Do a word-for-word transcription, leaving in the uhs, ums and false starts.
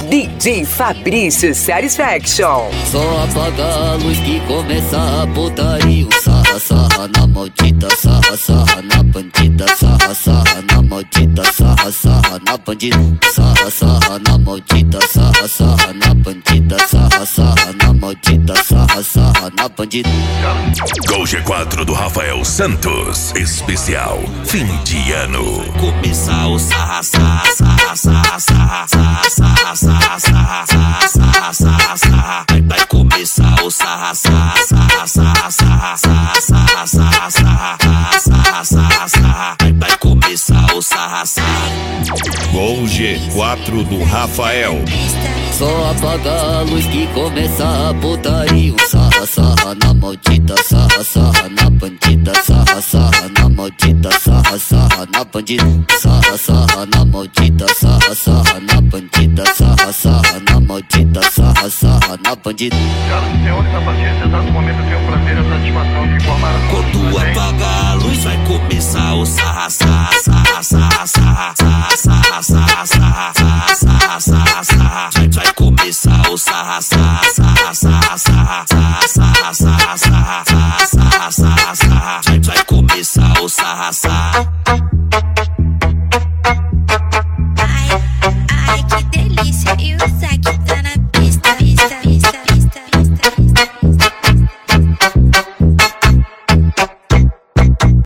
D J Fabrício Satisfaction. Só apaga a luz que começa a putaria. Sarra, sarra na maldita, sarra, sarra na bandida. Sarra, sarra na maldita, sarra, sarra na bandida. Sarra, sarra na maldita, sarra, sarra na bandida. Sarra, sarra na maldita, sarra, sarra na bandida. Gol G quatro do Rafael Santos, especial fim de ano. Começar o sarra, sarra, sarra, sarra, sarra, sarra, sarra, sarra, sarra, sarra, sarra, sarra. Vai, vai começar o sarra, sarra, sarra, sarra, sarra, sarra, sarra, sarra, sarra, sarra, sarra, sarra. Vai, vai começar o sarra, sarra. Gol G quatro do Rafael. Só apaga a luz que começa a putaria. Sarra, sarra na maldita, sarra, sarra na bandida. Sarra, sarra na maldita, sarra, sarra na bandida. Sarra, sarra na maldita, sarra, sarra na bandida. Sarra, sarra na maldita, sarra, sarra na bandida. Senhoras e senhores, a partir desse exato momento eu tenho o prazer e a satisfação de informar a todos. Quando apaga a luz vai começar o sarra, sarra.